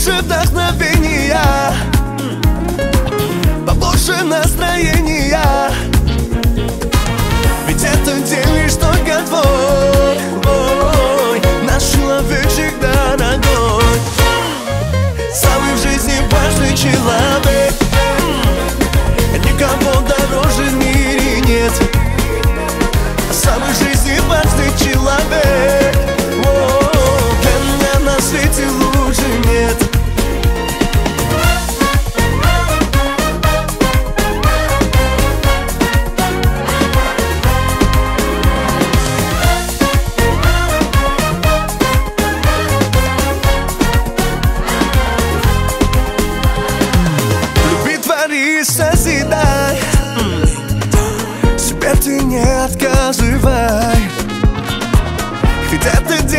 побольше вдохновения, побольше настроения. Ведь этот день лишь только твой, наш человечек дорогой, самый в жизни важный человек. Никого дороже в мире нет, самый в жизни важный человек. Для меня на свете лучше нет. Люби, твори, созидай, себе ты не отказывай. Ведь этот